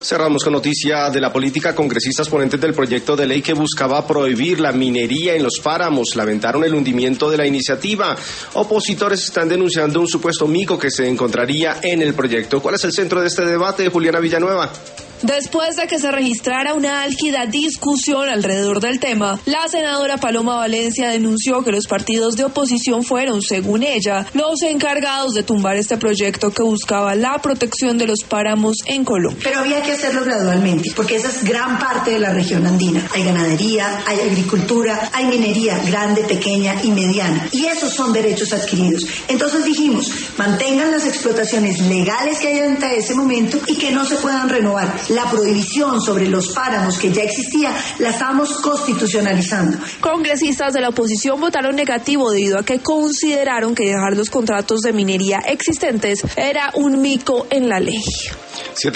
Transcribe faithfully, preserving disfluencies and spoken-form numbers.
Cerramos con noticia de la política. Congresistas ponentes del proyecto de ley que buscaba prohibir la minería en los páramos lamentaron el hundimiento de la iniciativa. Opositores están denunciando un supuesto mico que se encontraría en el proyecto. ¿Cuál es el centro de este debate, Juliana Villanueva? Después de que se registrara una álgida discusión alrededor del tema, la senadora Paloma Valencia denunció que los partidos de oposición fueron, según ella, los encargados de tumbar este proyecto que buscaba la protección de los páramos en Colombia. Pero había que hacerlo gradualmente, porque esa es gran parte de la región andina. Hay ganadería, hay agricultura, hay minería grande, pequeña y mediana. Y esos son derechos adquiridos. Entonces dijimos, mantengan las explotaciones legales que hay hasta ese momento y que no se puedan renovar. La prohibición sobre los páramos que ya existía la estamos constitucionalizando. Congresistas de la oposición votaron negativo debido a que consideraron que dejar los contratos de minería existentes era un mico en la ley.